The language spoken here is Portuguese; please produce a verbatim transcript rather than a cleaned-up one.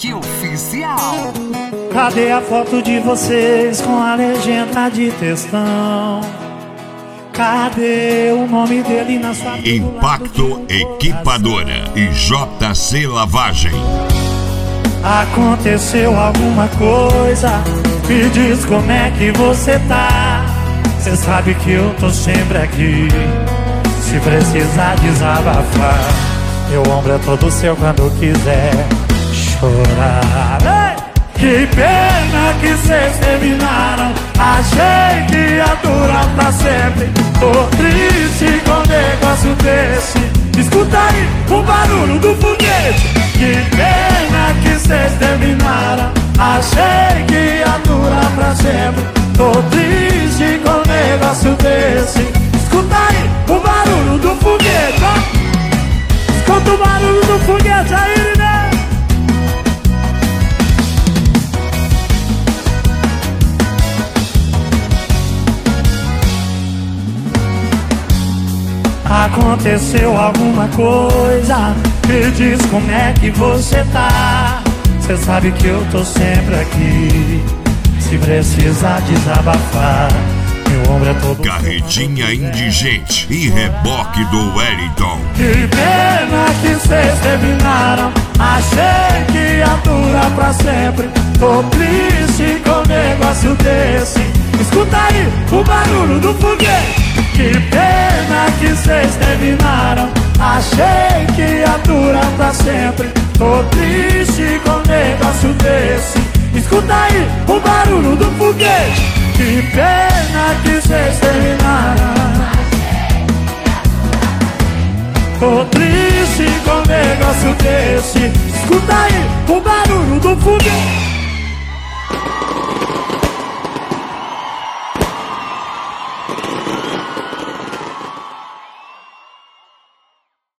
Podcast oficial. Cadê a foto de vocês com a legenda de textão? Cadê o nome dele na sua Impacto Equipadora e J C Lavagem. Aconteceu alguma coisa? Me diz como é que você tá. Cê sabe que eu tô sempre aqui, se precisar desabafar. Meu ombro é todo seu quando quiser chorar. Ei! Que pena que cês terminaram. Achei que ia durar pra sempre. Tô triste com um negócio desse. Escuta aí o barulho do foguete. Que pena que cês terminaram. Achei que ia durar pra sempre. Tô triste com um negócio desse. Escuta aí o barulho do foguete, ó. Escuta o barulho do foguete aí, né? Aconteceu alguma coisa? Me diz como é que você tá. Cê sabe que eu tô sempre aqui, se precisar desabafar. Meu ombro é todo Carretinha Indigente e reboque do Wellington. Que pena que cês terminaram. Achei que ia durar pra sempre. Tô triste com um negócio desse. Escuta aí o barulho do foguete. Que pena que cês terminaram. Achei que ia durar pra sempre. Tô triste com um negócio desse. Escuta aí o barulho do foguete. Que pena que cês terminaram. Tô triste com um negócio desse. Escuta aí o barulho do foguete.